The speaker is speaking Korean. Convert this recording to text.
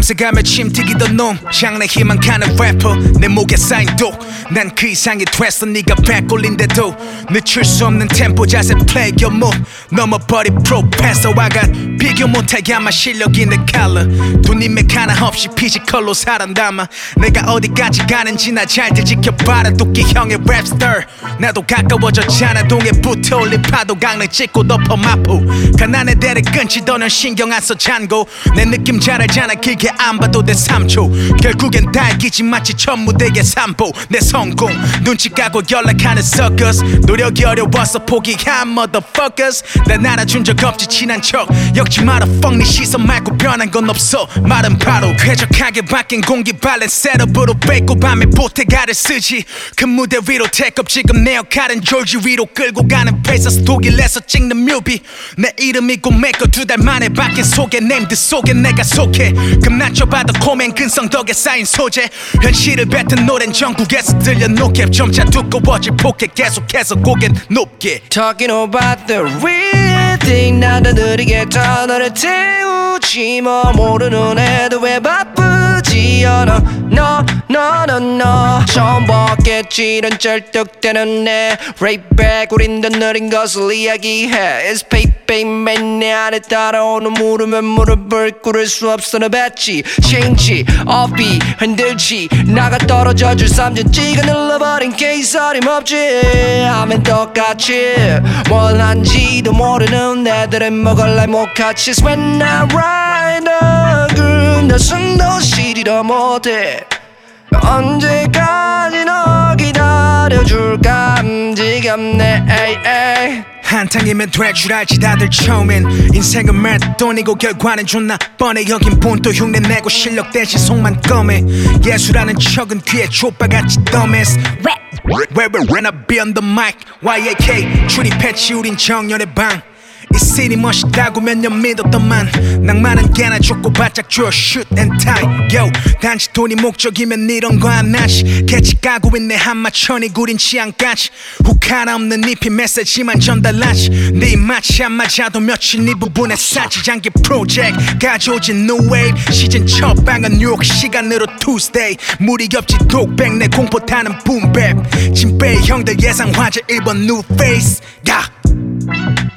밤새가며 침튀기던 놈 장래 희망가는 래퍼 내 목에 쌓인 독난 그 이상이 됐어 네가 백골린데도 늦출 수 없는 템포 자세 play your move 넘어버린 프로페서와 가 비교 못하게 아마 실력이 내 칼라 돈임에 하나 없이 피지컬로 살아남아 내가 어디까지 가는지 나 잘들 지켜봐라 도끼 형의 랩스터 나도 가까워졌잖아 동해 붙어올린 파도 강릉 찍고 덮어 마포 가난의 대를 끊지 더는 신경 안 써 잔고 내 느낌 잘 알잖아 길게 안 봐도 내 3초 결국엔 달기지 마치 첫 무대의 산보 내 성공 눈치 까고 연락하는 suckers 노력이 어려워서 포기한 motherfuckers 난 알아준 적 없지 친한 척 역지 마라 fuck 네 시선 말고 변한 건 없어 말은 바로 쾌적하게 바뀐 공기 발렌 셋업으로 뺏고 밤에 보태가를 쓰지 그 무대 위로 택업 지금 내 역할은 조지 위로 끌고 가는 페이스 독일에서 찍는 뮤비 내 이름이 곧 메꿔 두 달 만에 바뀐 소개 네임드 속에 내가 속해 금난쳐봐도 코멘 근성 덕에 쌓인 소재 현실을 뱉은 노래는 전국에서 들려놓게 점차 두꺼워질 포켓 계속해서 고개 높게 Talking about the real thing 나도 느리게 더 너를 태우지 뭐 모르는 애도 왜 바쁘지 않아 No 처음 봤겠지 이런 쩔뚝대는 내 Right back 우린 더 느린 것을 이야기해 It's pay man 내 안에 따라오는 물으면 무릎을 꿇을 수 없어 너 뱉지 Change offbeat 흔들지 나가 떨어져 줄 삼전지가 눌러버린 케이스 어림없지 하면 똑같이 뭘 한지도 모르는 애들은 먹을래 모카치 When I ride the groove 나 숨도 쉬지도 못해 언제까지 너 기다려줄까 지겹네 에이 에이 한탕이면 될 줄 알지 다들 처음엔 인생은 마라톤이고 결과는 존나 뻔해 여긴 본또 흉내내고 실력 대신 속만 껌해 예술하는 척은 귀에 족바같이 dumbass When I be on the mic YAK 출입했지 우린 정연의 방 이 시리 멋있다고 몇 년 믿었더만 낭만은 개나 줬고 바짝 줘 shoot and tie Yo 단지 돈이 목적이면 이런 거 하나씩 개치 까고 있네 한마천이 구린 취향까지 훅 하나 없는 잎이 메시지만 전달하지 네 입맛이 안 맞아도 며칠 네 부분에 싸지 장기 프로젝트 가져오진 new wave 시즌 첫 방은 뉴욕 시간으로 Tuesday 무리 없지 독백 내 공포 타는 boom bap 진빼 형들 예상 화제 1번 new face yeah.